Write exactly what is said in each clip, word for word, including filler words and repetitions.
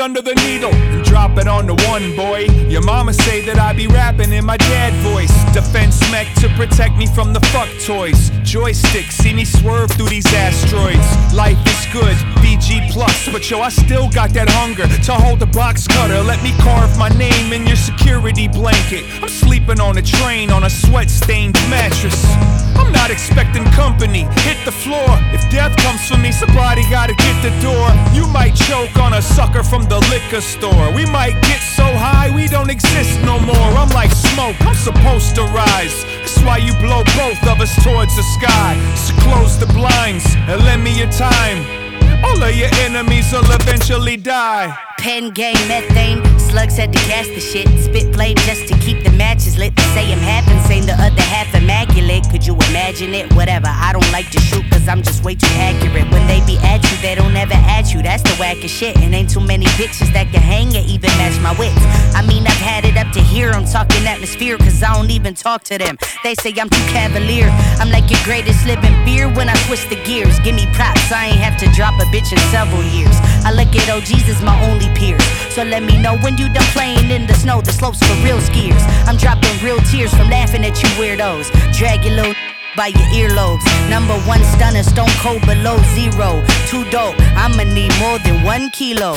under the needle and drop it on the one, boy. Your mama say that I be rapping in my dad voice. Defense mech to protect me from the fuck toys. Joystick, see me swerve through these asteroids. Life is good, V G plus, but yo, I still got that hunger to hold the box cutter. Let me carve my name in your security blanket. I'm sleeping on a train on a sweat-stained mattress. I'm not expecting company, hit the floor. If death comes for me, somebody gotta get the door. You might choke on a sucker from the liquor store. We might get so high we don't exist no more. I'm like smoke, I'm supposed to rise. That's why you blow both of us towards the sky. So close the blinds and lend me your time. All of your enemies will eventually die. Pen game, methane, slugs had to gas the shit. Spit flame just to keep the matches lit. They say I'm half insane, the other half immaculate. Could you imagine it? Whatever, I don't like to shoot cause I'm just way too accurate. When they be at you, they don't ever at you. That's the wackest shit. And ain't too many bitches that can hang or even match my wits. I mean, I've had it up to here. I'm talking atmosphere cause I don't even talk to them. They say I'm too cavalier. I'm like your greatest living beer when I twist the gears. Give me props, I ain't have to drop a bitch in several years. I look at O Gs as my only peers. So let me know when you done playing in the snow. The slopes for real skiers. I'm dropping real tears from laughing at you weirdos. Drag your little by your earlobes. Number one stunner, stone cold below zero. Too dope, I'ma need more than one kilo.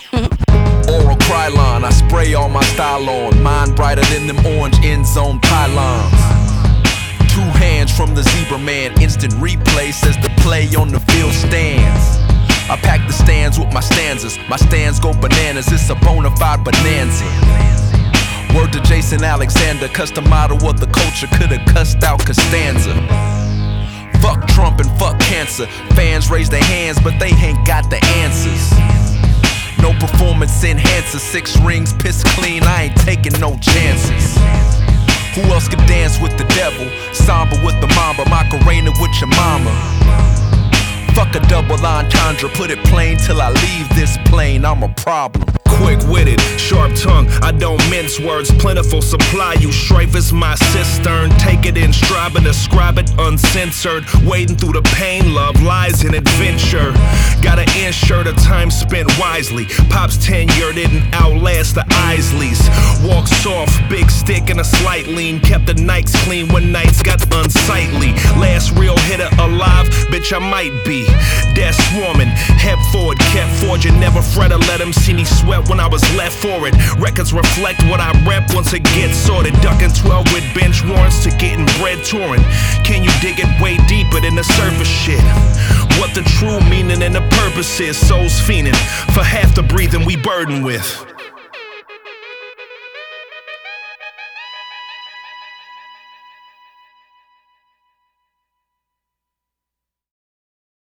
Oral Krylon, I spray all my style on. Mine brighter than them orange end zone pylons. Two hands from the zebra man. Instant replay says the play on the field stands. I pack the stands with my stanzas. My stands go bananas, it's a bona fide bonanza. Word to Jason Alexander, custom model of the culture, could've cussed out Costanza. Fuck Trump and fuck cancer. Fans raise their hands, but they ain't got the answers. No performance enhancer, six rings, piss clean, I ain't taking no chances. Who else could dance with the devil? Samba with the mamba, Macarena with your mama. Fuck a double entendre, put it plain till I leave this plane, I'm a problem. Quick-witted, sharp-tongued, I don't mince words. Plentiful supply, you strife is my cistern. Take it in stride, but describe it uncensored. Wading through the pain, love, lies, and adventure. Gotta ensure the time spent wisely. Pop's tenure didn't outlast the Isleys. Walk soft, big stick and a slight lean. Kept the nights clean when nights got unsightly. Last real hitter alive, bitch I might be. Death swarming, head forward, kept forging. Never fret or let him see me sweat when I was left for it. Records reflect what I rep once it gets sorted. Ducking twelve with bench warrants to getting bread touring. Can you dig it way deeper than the surface shit? What the true meaning and the purpose is, souls fiending for half the breathing we burden with.